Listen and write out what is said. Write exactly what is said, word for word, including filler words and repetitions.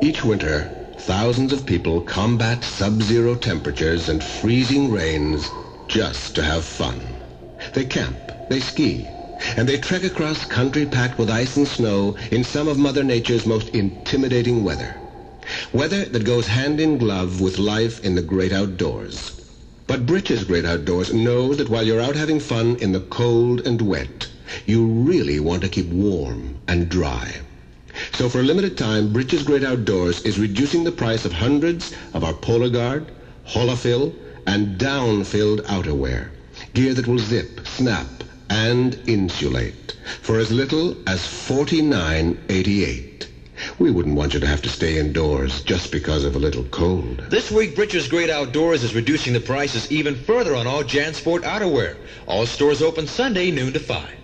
Each winter, thousands of people combat sub-zero temperatures and freezing rains just to have fun. They camp, they ski, and they trek across country packed with ice and snow in some of Mother Nature's most intimidating weather. Weather that goes hand in glove with life in the great outdoors. But Britches Great Outdoors knows that while you're out having fun in the cold and wet, you really want to keep warm and dry. So for a limited time, Britches Great Outdoors is reducing the price of hundreds of our Polar Guard, Holofill, and down-filled outerwear. Gear that will zip, snap, and insulate for as little as forty-nine eighty-eight. We wouldn't want you to have to stay indoors just because of a little cold. This week, Britches Great Outdoors is reducing the prices even further on all JanSport outerwear. All stores open Sunday, noon to five.